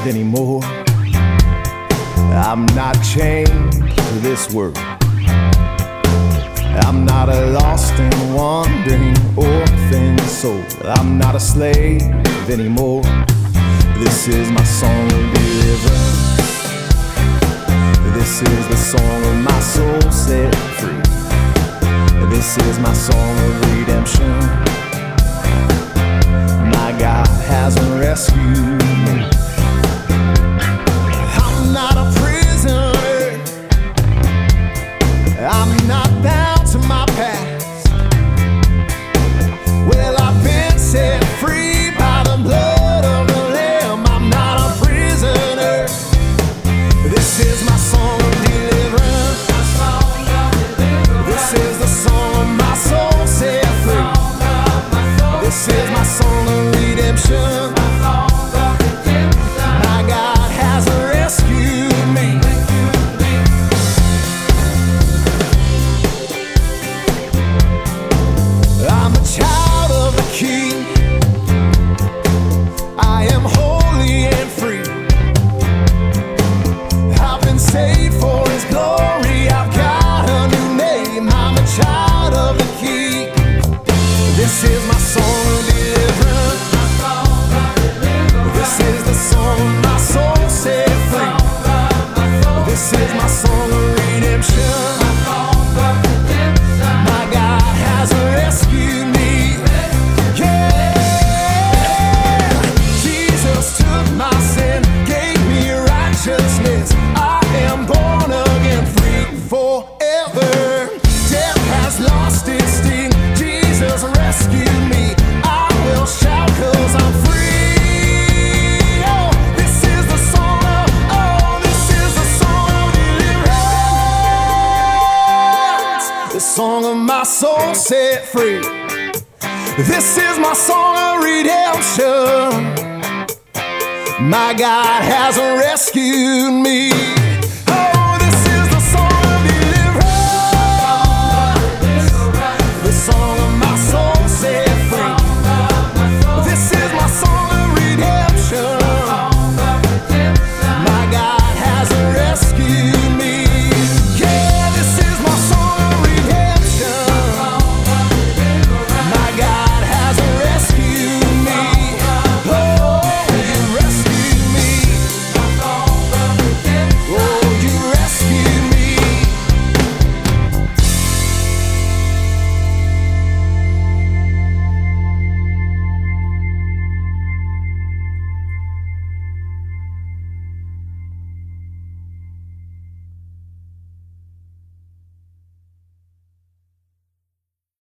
anymore. I'm not chained to this world. I'm not a lost and wandering orphan soul. I'm not a slave anymore. This is my song of deliverance. This is the song of my soul set free. This is my song of redemption. My God has rescued me. I'm not a prisoner. I'm not bound to my past. Well, I've been set free by the blood of the Lamb. I'm not a prisoner. This is my song of deliverance. This is the song of my soul set free. This is my song of redemption. My God has rescued me. I'm a child of the King. I am holy and free. I've been saved for His glory. I've got a new name. I'm a child of the King. This is my song of deliverance. This is the song of my soul set free. This is my song of redemption. My God has rescued me. Yeah, Jesus took my sin, gave me righteousness. I am born again, free forever. Death has lost its sting. Jesus rescued me. I will shout 'cause I'm free. Oh, this is the song of, this is the song of deliverance. The song of my soul set free. This is my song of redemption. My God has rescued me.